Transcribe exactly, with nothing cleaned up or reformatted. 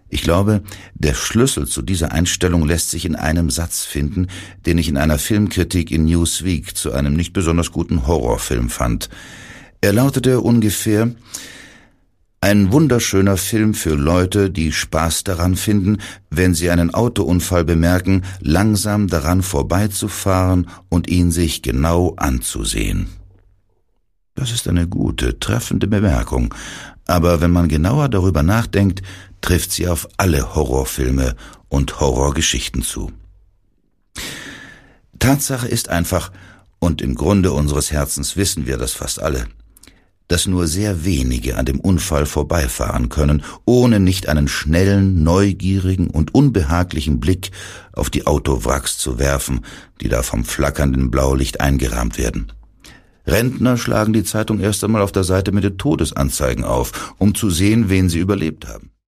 Ich glaube, der Schlüssel zu dieser Einstellung lässt sich in einem Satz finden, den ich in einer Filmkritik in Newsweek zu einem nicht besonders guten Horrorfilm fand. Er lautete ungefähr: Ein wunderschöner Film für Leute, die Spaß daran finden, wenn sie einen Autounfall bemerken, langsam daran vorbeizufahren und ihn sich genau anzusehen. Das ist eine gute, treffende Bemerkung, aber wenn man genauer darüber nachdenkt, trifft sie auf alle Horrorfilme und Horrorgeschichten zu. Tatsache ist einfach, und im Grunde unseres Herzens wissen wir das fast alle, dass nur sehr wenige an dem Unfall vorbeifahren können, ohne nicht einen schnellen, neugierigen und unbehaglichen Blick auf die Autowracks zu werfen, die da vom flackernden Blaulicht eingerahmt werden. Rentner schlagen die Zeitung erst einmal auf der Seite mit den Todesanzeigen auf, um zu sehen, wen sie überlebt haben.